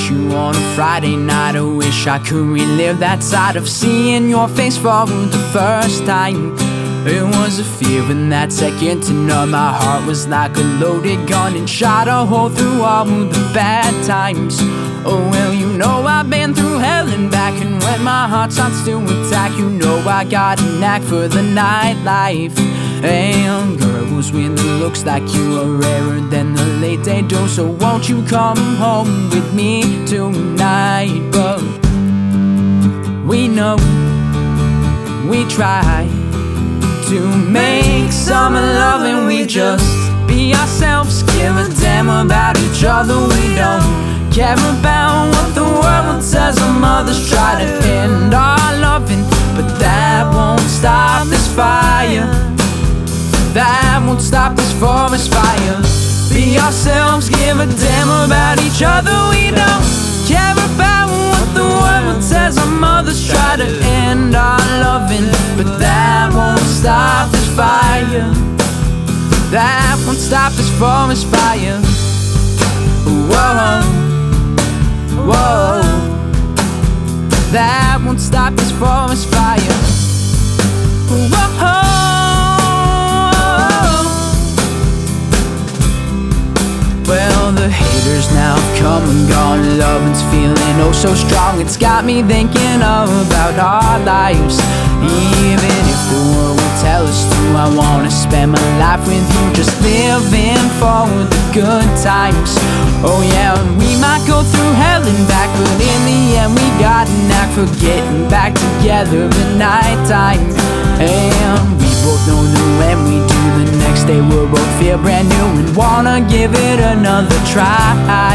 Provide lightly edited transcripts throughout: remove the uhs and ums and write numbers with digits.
miss you on a Friday night. I wish I could relive that side of seeing your face for the first time. It was a fear in that second to know my heart was like a loaded gun and shot a hole through all the bad times. Oh well, you know I've been through hell and back, and when my heart starts to attack, you know I got a knack for the nightlife. And girls with looks like you are rarer than the late day dew, so won't you come home with me tonight? But we know we try to make summer love, and we just be ourselves, give a damn about each other. We don't care about what the world says. Our mothers try to end our loving, but that won't stop this fire. That won't stop this forest fire. Be ourselves, give a damn about each other. We don't care about what the world says. Our mothers try to end our loving, but that won't stop this fire. That won't stop this forest fire. Whoa, whoa. That won't stop this forest fire. Whoa. Well, the haters now have come and gone. Loving's feeling oh so strong. It's got me thinking about our lives. Even if the world will tell us to, I wanna spend my life with you, just living for the good times. Oh yeah, we might go through hell and back, but in the end we got a knack for getting back together at nighttime. And we both know that when we do, the next day we'll both feel brand new and wanna give it another try.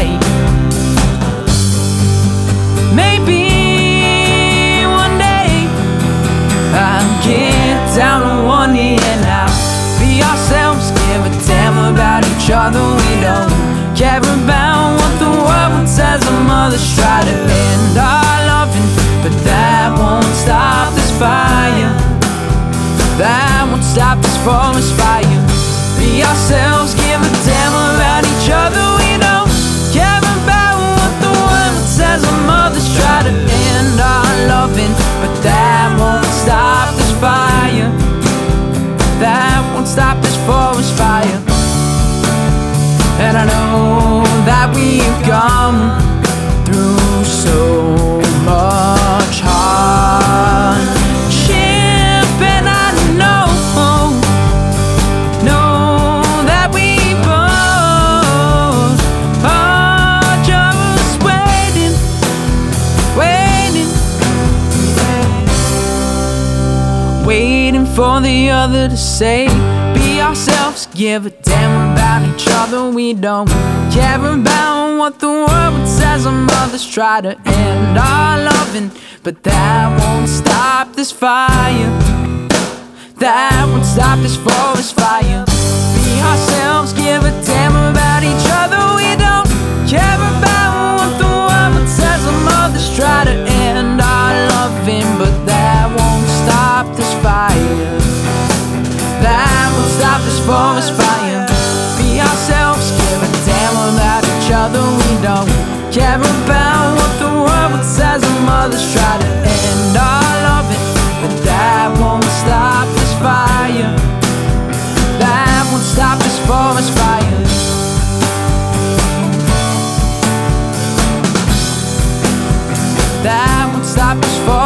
Maybe one day I'll get down on one knee and I'll be ourselves, give a damn about each other. We don't care about what the world says. Our mothers try to end our loving, but that won't stop this fire. That won't stop this forest fire. Be ourselves, give a damn about each other. We don't care about what the world says. Our mothers try to end our loving, but that won't stop this fire. That won't stop this forest fire. And I know that we've gone through so much hardship, and I know that we both are just waiting for the other to say, be ourselves, give a damn about each other. We don't care about what the world says. Our mothers try to end our loving, but that won't stop this fire. That won't stop this forest fire. Be ourselves, give a damn about each other. We don't care about what the world says. Our mothers try to end our loving, but that won't stop this fire. That won't stop this forest fire. Be ourselves, give a damn about each other. We don't care about what the world says. Our mothers try to end our loving, but that won't stop this fire. That won't stop this forest fire. That won't stop this forest fire.